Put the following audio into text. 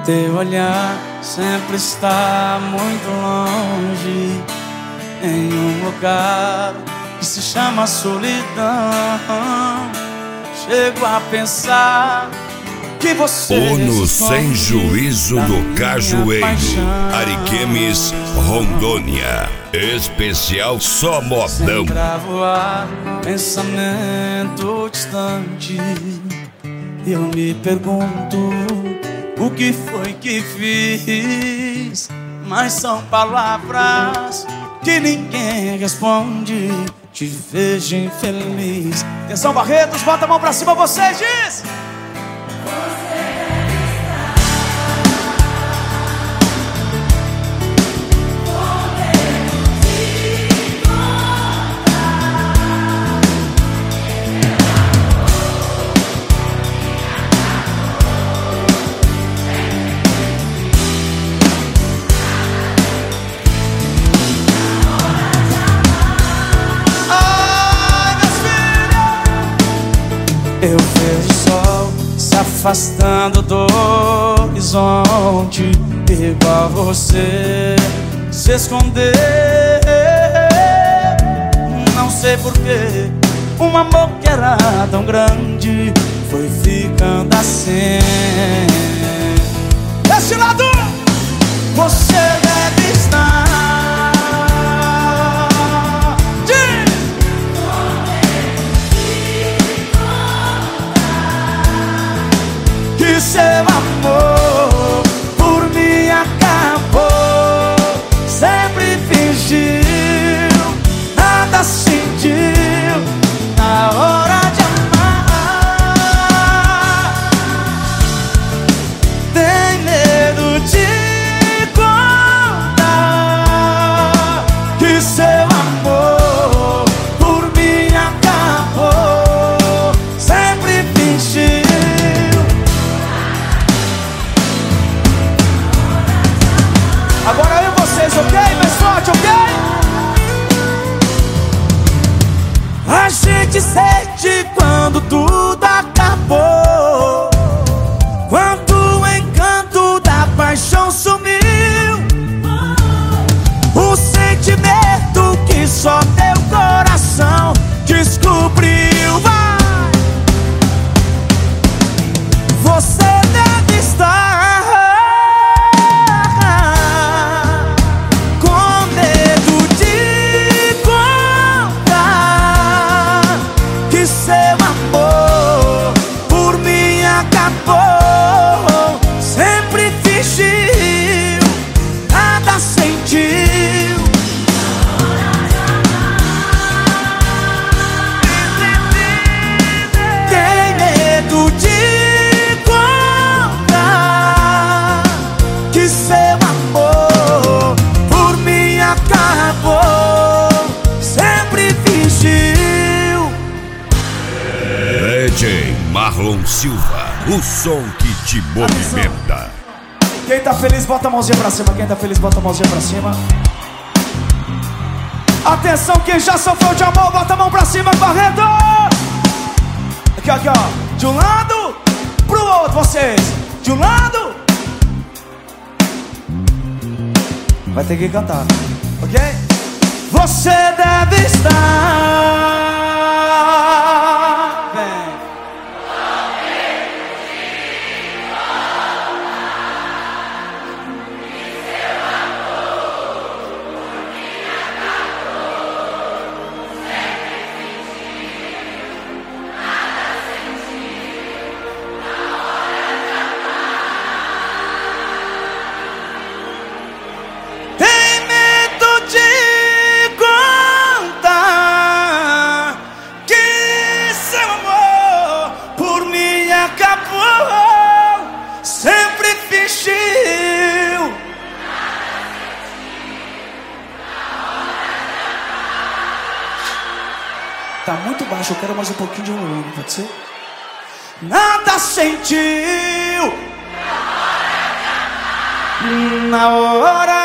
Teu olhar sempre está muito longe, em um lugar que se chama solidão. Chego a pensar que você Ono Sem Juízo do Cajueiro, Ariquemes, Rondônia. Especial Só Modão. Pra voar, pensamento distante. Eu me pergunto o que foi que fiz, mas são palavras que ninguém responde. Te vejo infeliz. Atenção, Barretos, bota a mão pra cima, você diz. Eu vejo o sol se afastando do horizonte, igual você se esconder. Não sei porquê, um amor que era tão grande foi ficando assim. Desse lado, você deve estar. Que seu amor por mim acabou. Sempre fingiu, nada sentiu na hora de amar. Tem medo de contar que seu amor por mim acabou. Sempre fingiu. Agora eu e vocês, ok? Mais forte, ok? A gente sente quando tudo acabou, quando o encanto da paixão sumiu. O sentimento que só teu coração descobriu. Vai! Você deve estar seu amor por mim acabou. Sempre fingiu, nada sentiu. Tem medo de contar que seu amor por mim acabou. Sempre fingiu. DJ Marlon Silva, o som que te movimenta. Quem tá feliz, bota a mãozinha pra cima. Quem tá feliz, bota a mãozinha pra cima. Atenção, quem já sofreu de amor, bota a mão pra cima, correndo. Aqui, aqui, ó. De um lado pro outro, vocês. De um lado. Vai ter que cantar, ok? Você deve estar. Sempre fingiu. Tá muito baixo, eu quero mais um pouquinho de volume, pode ser? Nada sentiu na hora